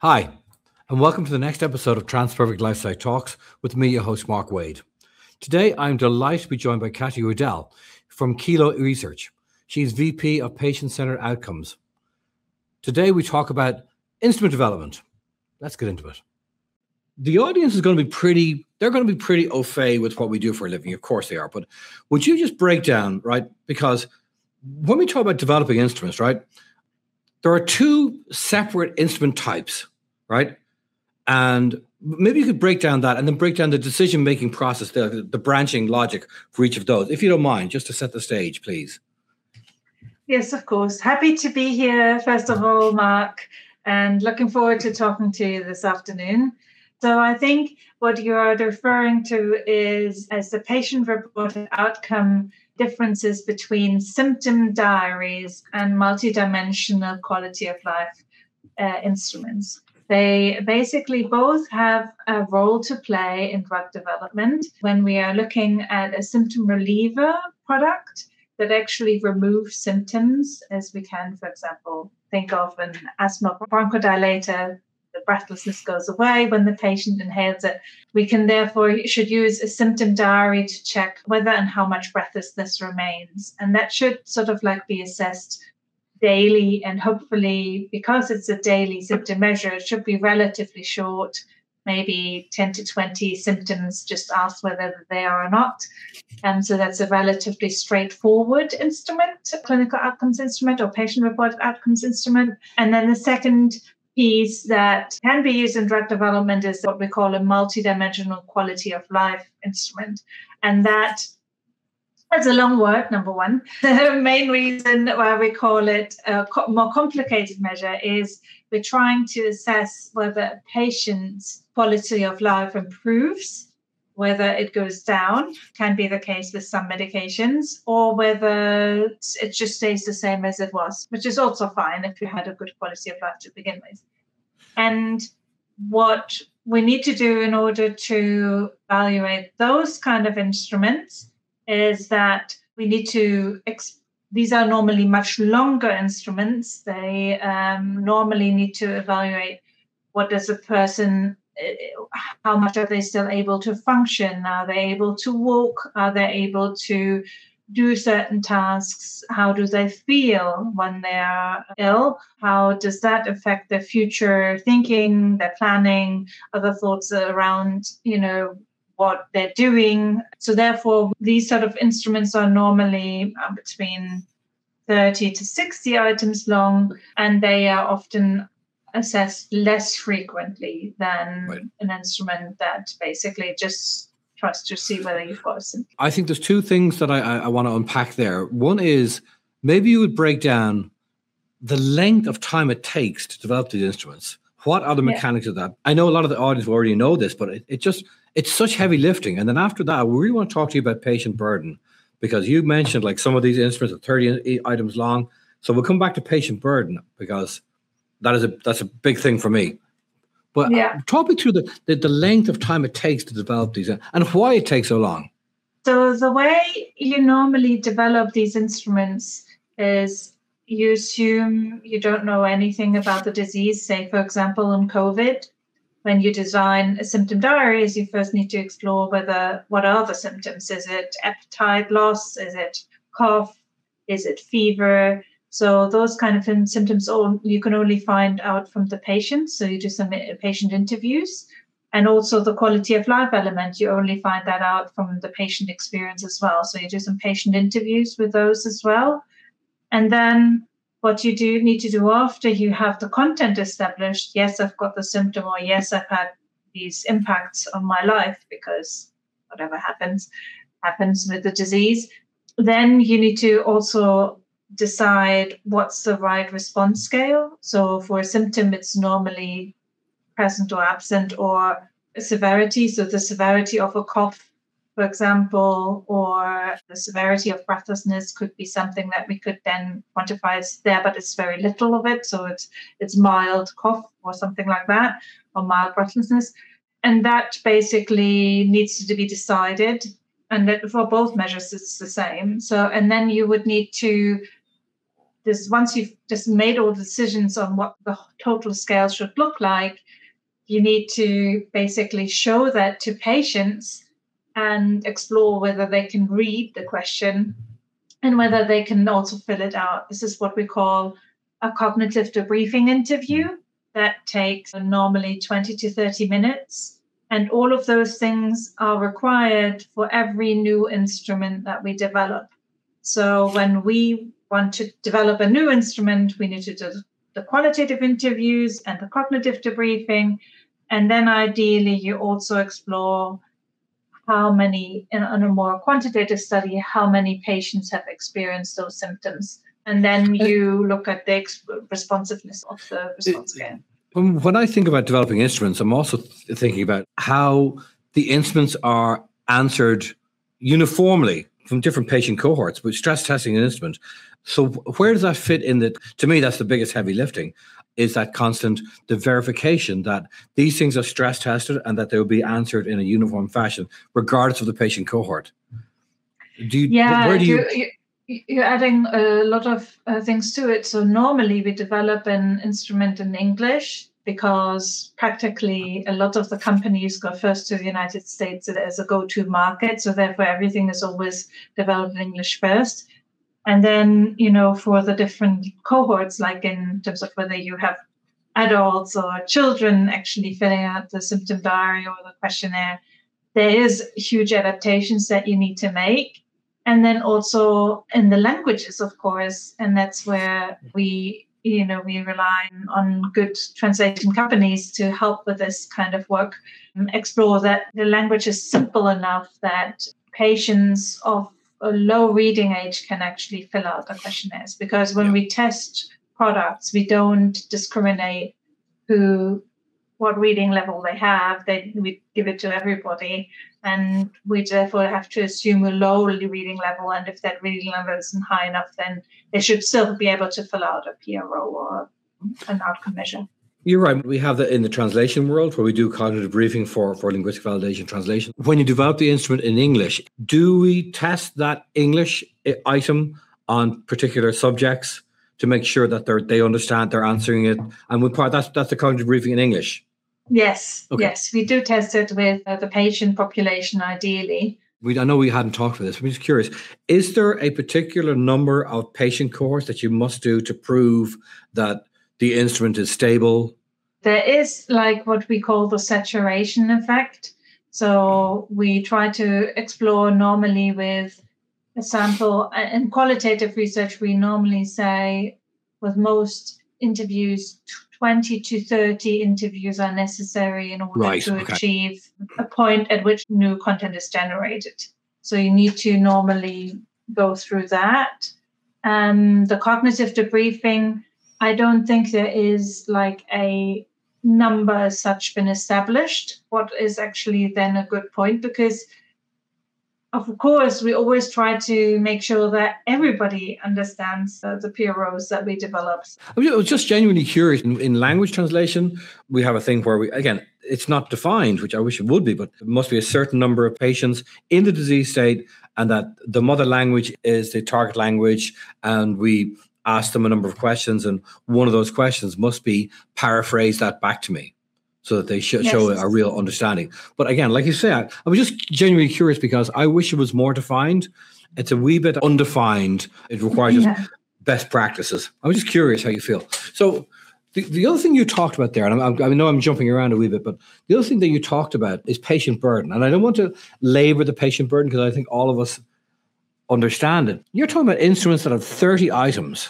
Hi, and welcome to the next episode of Transperfect Lifestyle Talks with me, your host, Mark Wade. Today, I'm delighted to be joined by Katie Riddell from Kilo Research. She's VP of Patient-Centered Outcomes. Today, we talk about instrument development. Let's get into it. The audience is going to be pretty au fait with what we do for a living. Of course they are, but would you just break down, right? Because when we talk about developing instruments, right, there are two separate instrument types, right? And maybe you could break down that and then break down the decision-making process, the branching logic for each of those, if you don't mind, just to set the stage, please. Yes, of course. Happy to be here, first of all, Mark, and looking forward to talking to you this afternoon. So I think what you are referring to is as the patient-reported outcome differences between symptom diaries and multidimensional quality of life instruments. They basically both have a role to play in drug development. When we are looking at a symptom reliever product that actually removes symptoms, as we can, for example, think of an asthma bronchodilator, the breathlessness goes away when the patient inhales it. We can therefore should use a symptom diary to check whether and how much breathlessness remains. And that should sort of like be assessed daily, and hopefully, because it's a daily symptom measure, it should be relatively short, maybe 10 to 20 symptoms, just asked whether they are or not. And so that's a relatively straightforward instrument, clinical outcomes instrument or patient-reported outcomes instrument. And then the second piece that can be used in drug development is what we call a multidimensional quality of life instrument. And that's a long word, number one. The main reason why we call it a more complicated measure is we're trying to assess whether a patient's quality of life improves, whether it goes down, can be the case with some medications, or whether it just stays the same as it was, which is also fine if you had a good quality of life to begin with. And what we need to do in order to evaluate those kind of instruments is that we need to, these are normally much longer instruments. They normally need to evaluate what does a person, how much are they still able to function? Are they able to walk? Are they able to do certain tasks? How do they feel when they are ill? How does that affect their future thinking, their planning, other thoughts around, what they're doing? So therefore, these sort of instruments are normally between 30 to 60 items long, and they are often assessed less frequently than an instrument that basically just tries to see whether you've got a symptom. I think there's two things that I want to unpack there. One is maybe you would break down the length of time it takes to develop these instruments. What are the mechanics of that? I know a lot of the audience already know this, but it's such heavy lifting. And then after that, we really want to talk to you about patient burden, because you mentioned like some of these instruments are 30 items long. So we'll come back to patient burden because that's a big thing for me. But talk me through the length of time it takes to develop these and why it takes so long. So the way you normally develop these instruments is you assume you don't know anything about the disease. Say, for example, in COVID, when you design a symptom diary, you first need to explore what are the symptoms? Is it appetite loss? Is it cough? Is it fever? So those kind of symptoms you can only find out from the patient. So you do some patient interviews. And also the quality of life element, you only find that out from the patient experience as well. So you do some patient interviews with those as well. And then what you need to do after you have the content established, yes, I've got the symptom, or yes, I've had these impacts on my life because whatever happens with the disease. Then you need to also decide what's the right response scale. So for a symptom, it's normally present or absent, or severity. So the severity of a cough, for example, or the severity of breathlessness could be something that we could then quantify as there, but it's very little of it. So it's mild cough or something like that, or mild breathlessness. And that basically needs to be decided. And that for both measures, it's the same. So, and then you would need to once you've just made all the decisions on what the total scale should look like, you need to basically show that to patients and explore whether they can read the question and whether they can also fill it out. This is what we call a cognitive debriefing interview that takes normally 20 to 30 minutes. And all of those things are required for every new instrument that we develop. So when we want to develop a new instrument, we need to do the qualitative interviews and the cognitive debriefing. And then ideally, you also explore how many, in a more quantitative study, how many patients have experienced those symptoms. And then you look at the responsiveness of the response scale. When I think about developing instruments, I'm also thinking about how the instruments are answered uniformly from different patient cohorts, with stress testing an instrument. So where does that fit in? That, to me, that's the biggest heavy lifting, is that the verification that these things are stress tested and that they will be answered in a uniform fashion, regardless of the patient cohort. You're adding a lot of things to it. So normally we develop an instrument in English because practically a lot of the companies go first to the United States as a go-to market. So therefore everything is always developed in English first. And then, for the different cohorts, like in terms of whether you have adults or children actually filling out the symptom diary or the questionnaire, there is huge adaptations that you need to make. And then also in the languages, of course, and that's where we rely on good translation companies to help with this kind of work, explore that the language is simple enough that patients of a low reading age can actually fill out the questionnaires. Because when we test products, we don't discriminate what reading level they have. We give it to everybody. And we therefore have to assume a low reading level. And if that reading level isn't high enough, then they should still be able to fill out a PRO or an outcome measure. You're right. We have that in the translation world where we do cognitive briefing for linguistic validation translation. When you develop the instrument in English, do we test that English item on particular subjects to make sure that they understand, they're answering it? And that's the cognitive briefing in English. Yes, okay. Yes, we do test it with the patient population, ideally. I know we hadn't talked about this. I'm just curious, is there a particular number of patient cohorts that you must do to prove that the instrument is stable? There is what we call the saturation effect. So we try to explore normally with a sample. In qualitative research, we normally say with most interviews, 20 to 30 interviews are necessary in order to achieve a point at which new content is generated. So you need to normally go through that. The cognitive debriefing, I don't think there is a number as such been established. What is actually then a good point? Because of course, we always try to make sure that everybody understands the PROs that we develop. I was just genuinely curious. In language translation, we have a thing where it's not defined, which I wish it would be, but it must be a certain number of patients in the disease state and that the mother language is the target language, and we ask them a number of questions, and one of those questions must be paraphrase that back to me, so that they show a real understanding. But again, like you say, I was just genuinely curious because I wish it was more defined. It's a wee bit undefined. It requires just best practices. I was just curious how you feel. So the other thing you talked about there, and I know I'm jumping around a wee bit, but the other thing that you talked about is patient burden. And I don't want to labor the patient burden because I think all of us understand it. You're talking about instruments that have 30 items,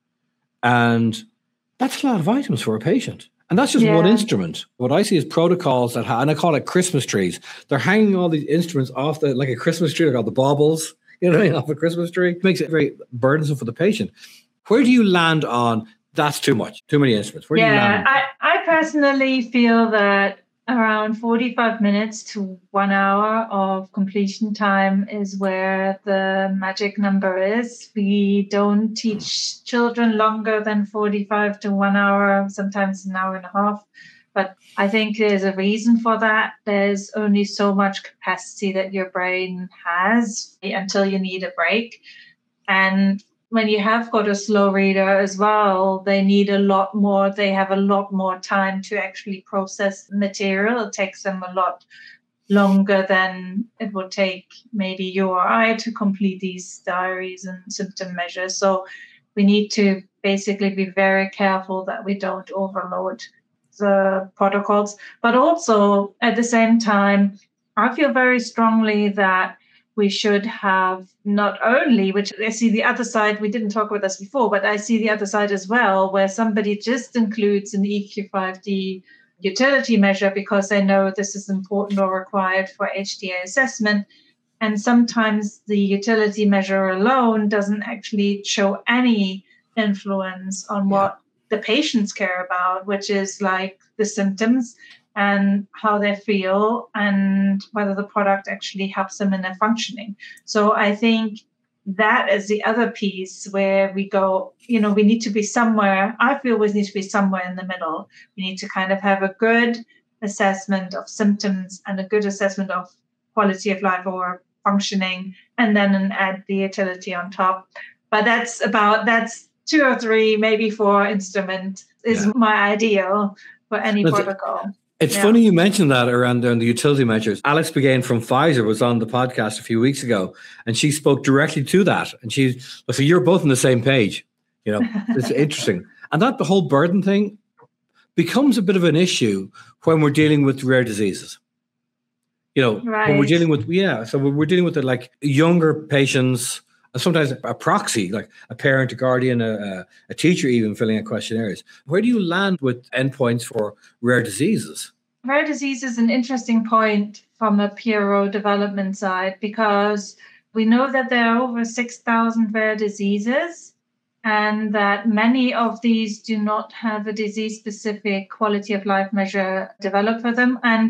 and that's a lot of items for a patient. And that's just one instrument. What I see is protocols and I call it Christmas trees. They're hanging all these instruments off like a Christmas tree. They're called the baubles, off a Christmas tree. It makes it very burdensome for the patient. Where do you land on that's too much, too many instruments? Where do you land on? I personally feel that around 45 minutes to 1 hour of completion time is where the magic number is. We don't teach children longer than 45 to 1 hour, sometimes an hour and a half. But I think there's a reason for that. There's only so much capacity that your brain has until you need a break. And when you have got a slow reader as well, they need a lot more, they have a lot more time to actually process material. It takes them a lot longer than it would take maybe you or I to complete these diaries and symptom measures. So we need to basically be very careful that we don't overload the protocols. But also at the same time, I feel very strongly that we should have not only, which I see the other side, we didn't talk about this before, but I see the other side as well, where somebody just includes an EQ5D utility measure because they know this is important or required for HTA assessment. And sometimes the utility measure alone doesn't actually show any influence on what the patients care about, which is like the symptoms and how they feel and whether the product actually helps them in their functioning. So I think that is the other piece where we go, we need to be somewhere. I feel we need to be somewhere in the middle. We need to kind of have a good assessment of symptoms and a good assessment of quality of life or functioning, and then add the utility on top. But that's 2 or 3, maybe 4 instrument is my ideal for any protocol. It's funny you mentioned that around the utility measures. Alex Begane from Pfizer was on the podcast a few weeks ago, and she spoke directly to that. And so you're both on the same page. It's interesting. And that the whole burden thing becomes a bit of an issue when we're dealing with rare diseases. Right. When we're dealing with, so we're dealing with the like younger patients, sometimes a proxy, like a parent, a guardian, a teacher even filling out questionnaires. Where do you land with endpoints for rare diseases? Rare disease is an interesting point from a PRO development side because we know that there are over 6,000 rare diseases and that many of these do not have a disease-specific quality of life measure developed for them. And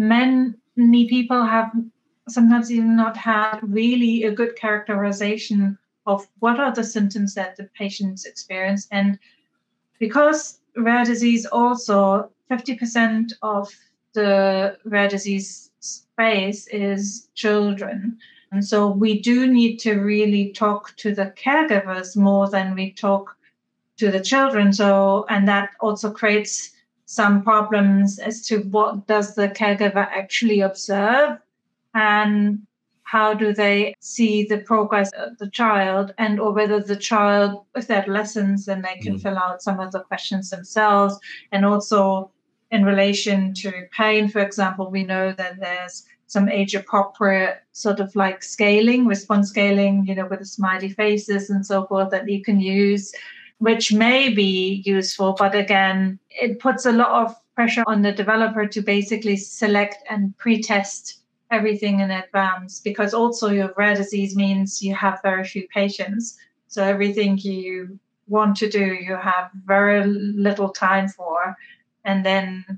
many people have sometimes even not had really a good characterization of what are the symptoms that the patients experience. And because rare disease also, 50% of the rare disease space is children. And so we do need to really talk to the caregivers more than we talk to the children. And that also creates some problems as to what does the caregiver actually observe and how do they see the progress of the child, and or whether the child, if they're adolescents, then they can fill out some of the questions themselves. And also in relation to pain, for example, we know that there's some age-appropriate sort of like scaling, response scaling, with the smiley faces and so forth that you can use, which may be useful. But again, it puts a lot of pressure on the developer to basically select and pre-test everything in advance, because also your rare disease means you have very few patients. So everything you want to do, you have very little time for. And then,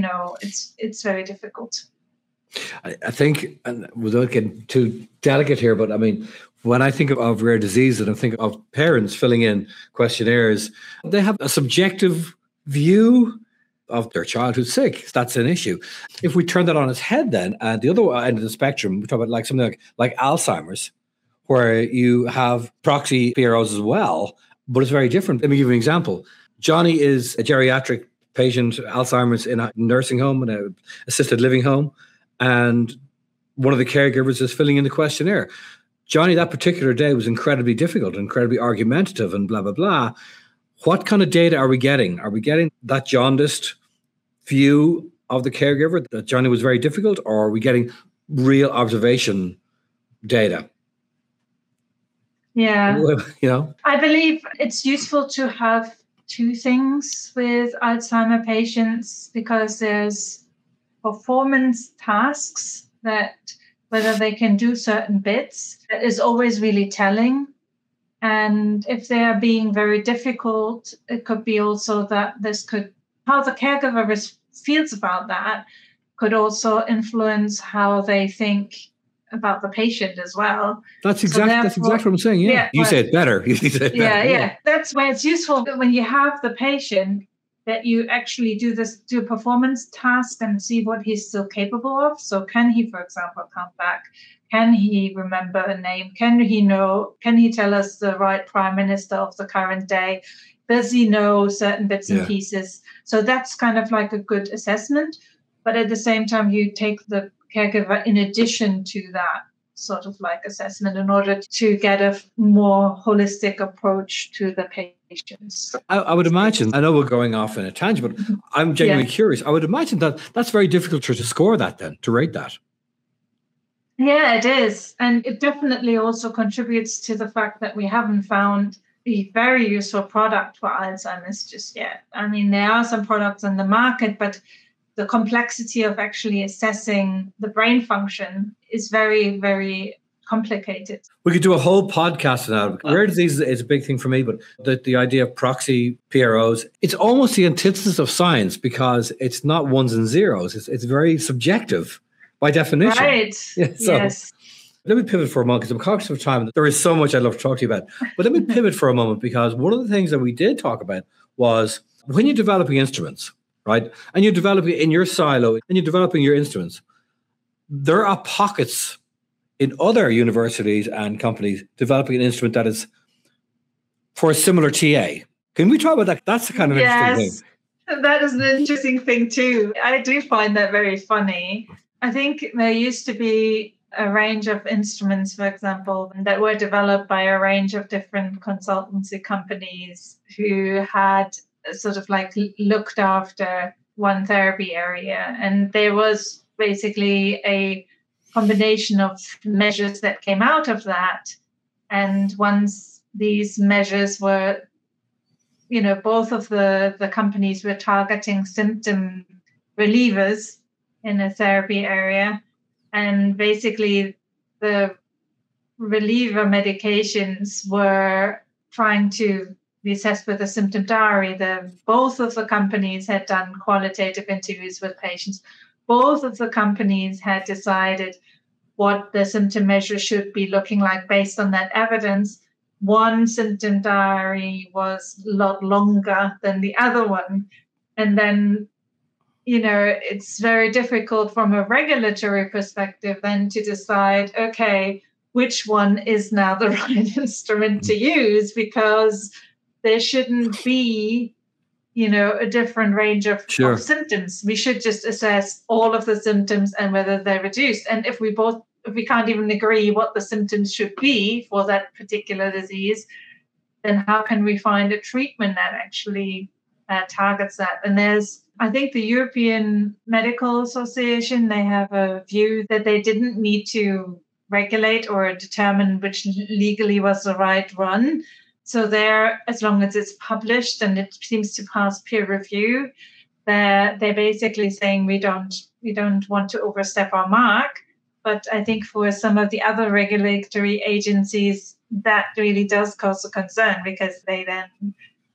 it's very difficult. I think, and without getting too delicate here, but I mean, when I think of rare disease and I think of parents filling in questionnaires, they have a subjective view of their child who's sick. That's an issue. If we turn that on its head then, and the other end of the spectrum, we talk about like something like Alzheimer's, where you have proxy PROs as well, but it's very different. Let me give you an example. Johnny is a geriatric patient, Alzheimer's, in a nursing home, in an assisted living home, and one of the caregivers is filling in the questionnaire. Johnny, that particular day was incredibly difficult, incredibly argumentative and blah, blah, blah. What kind of data are we getting? Are we getting that jaundiced view of the caregiver, that Johnny was very difficult, or are we getting real observation data? Yeah. I believe it's useful to have 2 things with Alzheimer patients, because there's performance tasks that whether they can do certain bits that is always really telling. And if they are being very difficult, it could be also that how the caregiver feels about that could also influence how they think about the patient as well. That's exactly what I'm saying. Yeah. You said better. Yeah. That's where it's useful when you have the patient that you actually do a performance task and see what he's still capable of. So can he, for example, come back? Can he remember a name? Can he tell us the right prime minister of the current day? Does he know certain bits and pieces? So that's kind of like a good assessment. But at the same time, you take the caregiver in addition to that sort of like assessment in order to get a more holistic approach to the patients. I would imagine, I know we're going off in a tangent, but I'm genuinely curious. I would imagine that that's very difficult to score that then, to rate that. Yeah, it is. And it definitely also contributes to the fact that we haven't found a very useful product for Alzheimer's just yet. I mean, there are some products on the market, but the complexity of actually assessing the brain function is very, very complicated. We could do a whole podcast on that. Rare disease is a big thing for me, but the idea of proxy PROs, it's almost the antithesis of science because it's not ones and zeros. It's very subjective by definition. Right. Yeah, yes. Let me pivot for a moment because I'm conscious of time. There is so much I'd love to talk to you about. But let me pivot for a moment because one of the things that we did talk about was when you're developing instruments, right? And you're developing in your silo and you're developing your instruments. There are pockets in other universities and companies developing an instrument that is for a similar TA. Can we talk about that? That's the kind of interesting thing. That is an interesting thing too. I do find that very funny. I think there used to be a range of instruments, for example, that were developed by a range of different consultancy companies who had sort of like looked after one therapy area. And there was basically a combination of measures that came out of that. And once these measures were, both of the companies were targeting symptom relievers in a therapy area. And basically the reliever medications were trying to be assessed with a symptom diary. Both of the companies had done qualitative interviews with patients. Both of the companies had decided what the symptom measure should be looking like based on that evidence. One symptom diary was a lot longer than the other one. And then, it's very difficult from a regulatory perspective then to decide, okay, which one is now the right instrument to use, because there shouldn't be, a different range of symptoms. We should just assess all of the symptoms and whether they're reduced. And if we can't even agree what the symptoms should be for that particular disease, then how can we find a treatment that actually targets that? And I think the European Medical Association, they have a view that they didn't need to regulate or determine which legally was the right run. So there, as long as it's published and it seems to pass peer review, they're basically saying we don't want to overstep our mark. But I think for some of the other regulatory agencies, that really does cause a concern because they then,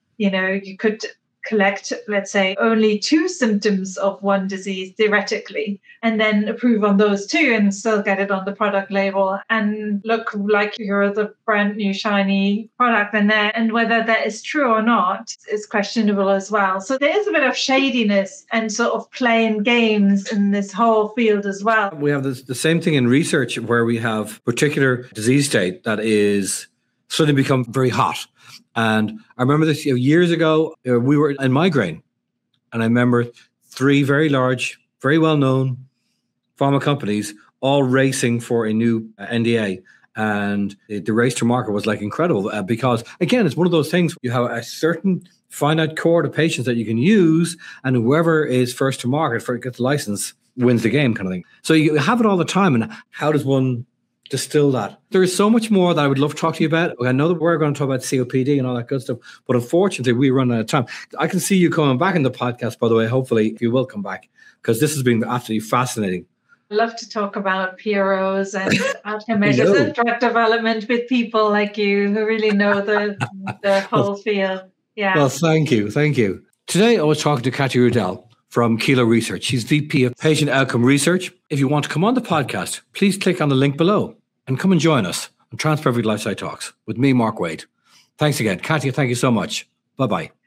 you could collect, let's say, only 2 symptoms of one disease theoretically, and then approve on those 2 and still get it on the product label and look like you're the brand new shiny product in there. And whether that is true or not is questionable as well. So there is a bit of shadiness and sort of playing games in this whole field as well. We have the same thing in research where we have particular disease state that is suddenly become very hot. And I remember this years ago, we were in migraine. And I remember 3 very large, very well-known pharma companies all racing for a new NDA. And the race to market was like incredible because, again, it's one of those things. You have a certain finite cohort of patients that you can use, and whoever is first to market for gets the license wins the game kind of thing. So you have it all the time. And how does one distill that? There is so much more that I would love to talk to you about. I know that we're going to talk about COPD and all that good stuff, but unfortunately we run out of time. I can see you coming back in the podcast, by the way. Hopefully you will come back because this has been absolutely fascinating. I love to talk about PROs and outcome measures and drug development with people like you who really know the whole field. Yeah. Well, thank you. Today I was talking to Katia Udell from Kilo Research. She's VP of Patient Outcome Research. If you want to come on the podcast, please click on the link below and come and join us on TransPerfect Lifesci Talks with me, Mark Wade. Thanks again. Katia, thank you so much. Bye-bye.